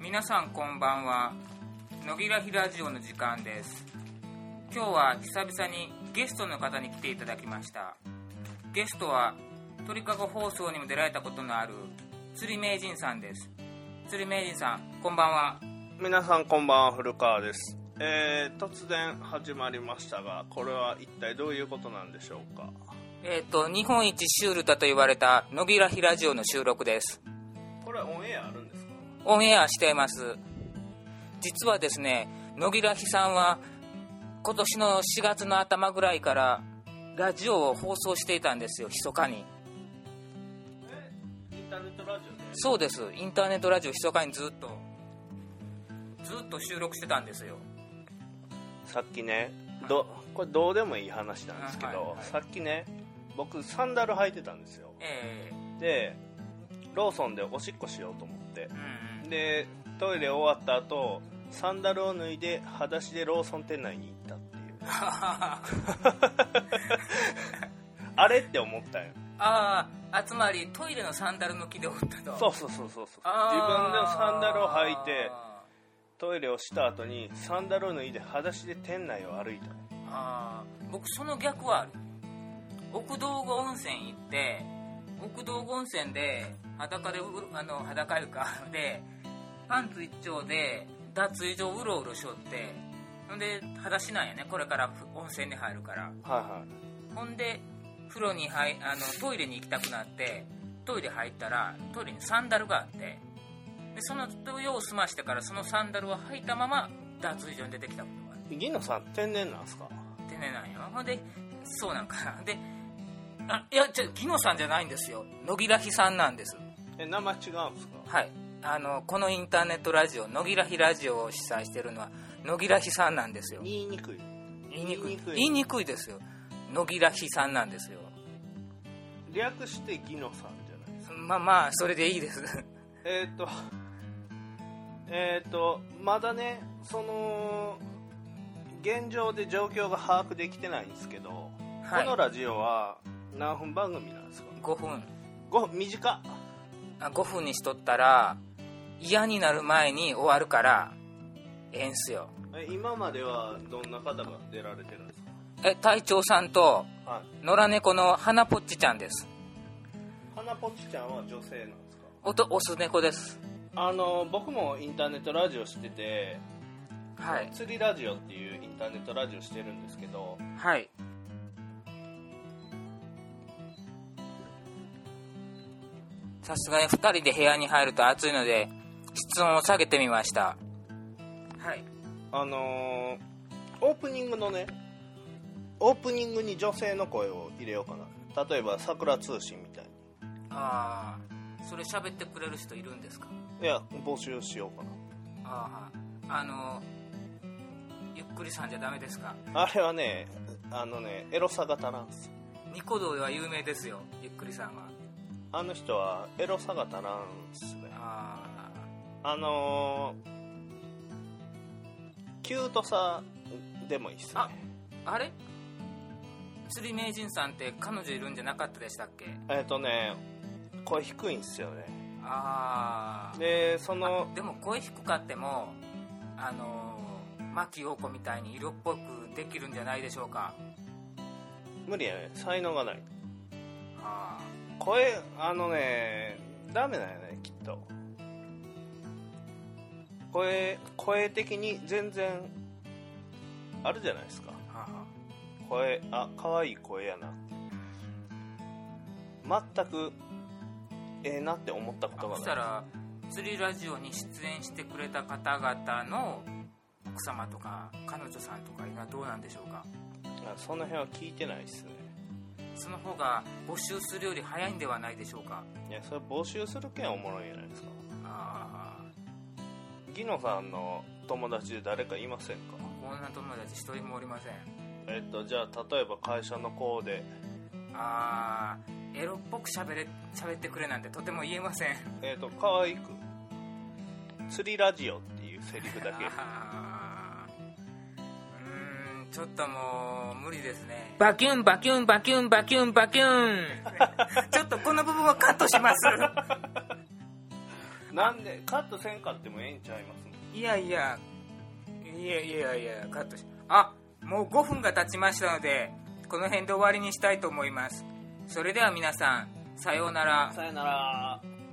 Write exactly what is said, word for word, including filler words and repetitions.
皆さんこんばんは。野木らひラジオの時間です。今日は久々にゲストの方に来ていただきました。ゲストは鳥かご放送にも出られたことのある釣り名人さんです。釣り名人さん、こんばんは。 皆さんこんばんは、古川です。えー、突然始まりましたが、これは一体どういうことなんでしょうか。 えっと日本一シュールだと言われた野木らひラジオの収録です。 これはオンエアあるんですか？ オンエアしています。実はですね、野木らひさんは今年のしがつの頭ぐらいからラジオを放送していたんですよ、密かに。 え、インターネットラジオで？ そうです、インターネットラジオ密かにずっとずっと収録してたんですよ。 さっきね、どこれどうでもいい話なんですけど、 はいはい、 さっきね、僕サンダル履いてたんですよ、 えー、 でローソンでおしっこしようと思って、 うん、 でトイレ終わった後サンダルを脱いで裸足でローソン店内に行ったっていうあれって思ったよ。 ああ、つまりトイレのサンダル抜きでおったと。 そうそうそうそうそう、自分でサンダルを履いてトイレをした後にサンダルを脱いで裸足で店内を歩いた。 あ、僕その逆はある。奥道後温泉行って奥道後温泉で裸であの裸床でパンツ一丁で脱衣所うろうろしよって、ほんで裸足なんやね、これから温泉に入るから、 はいはい、 ほんで風呂に入あのトイレに行きたくなってトイレ入ったらトイレにサンダルがあって、でその用を済ましてからそのサンダルを履いたまま脱衣所に出てきたことがある。 ギノさん天然なんすか？ 天然なんよ。ほんでそうなんかな。で、あ、いや、じゃギノさんじゃないんですよ、野木らひさんなんです。 え、名前違うんですか？ はい、あのこのインターネットラジオ野木らひラジオを主催しているのは野木らひさんなんですよ。 言いにくい言いにくい言いにくいですよ。野木らひさんなんですよ。 略してギノさんじゃないですか。 まあまあそれでいいですえっとえっとまだね、その現状で状況が把握できてないんですけど、はい、このラジオは何分番組なんですか？ ごふん。 ごふん短っ。 あ、ごふんにしとったら嫌になる前に終わるからええんすよ。 え、今まではどんな方が出られてるんですか？ え、隊長さんと、はい、野良猫の花ぽっちちゃんです。 花ぽっちちゃんは女性なんですか？ おとオス猫です。 あの僕もインターネットラジオしてて、 はい、 釣りラジオっていうインターネットラジオしてるんですけど、 はい、さすがにふたりで部屋に入ると暑いので室温を下げてみました。はい、 あのー、オープニングのねオープニングに女性の声を入れようかな。例えば桜通信みたいに。 ああ、それ喋ってくれる人いるんですか？ いや、募集しようかな。 ああ、あのゆっくりさんじゃダメですか？ あれはね、あのね、エロさが足らんす。 ニコ動では有名ですよ、ゆっくりさんは。 あの人はエロさが足らんすね。ああのー、キュートさでもいいっすね。 あ、あれ釣り名人さんって彼女いるんじゃなかったでしたっけ？ えっとね、声低いんすよね。 ああ。 で、そのでも声低かってもあの牧陽子みたいに色っぽくできるんじゃないでしょうか？ 無理やね、才能がない。 あ、 声、あのね、ダメだよね、きっと。声、声的に全然あるじゃないですか。はあ、声、あ、可愛い声やな。全くええなって思ったことがない。 そしたら釣りラジオに出演してくれた方々の奥様とか彼女さんとか今どうなんでしょうか？ その辺は聞いてないっすね。 その方が募集するより早いんではないでしょうか？ いや、それ募集する件おもろいじゃないですか。ああ、ギノさんの友達で誰かいませんか？ こんな友達一人もおりません。 えっとじゃあ例えば会社の子で、 あー、エロっぽくしゃべれ喋ってくれなんてとても言えません。 えっと可愛く釣りラジオっていうセリフだけちょっともう無理ですね。バキュンバキュンバキュンバキュンバキュンちょっとこの部分はカットしますなんでカットせんかってもええんちゃいますの？ いやいやいやいやいやカットしあもうごふんが経ちましたのでこの辺で終わりにしたいと思います。それでは皆さんさようなら。 さようなら。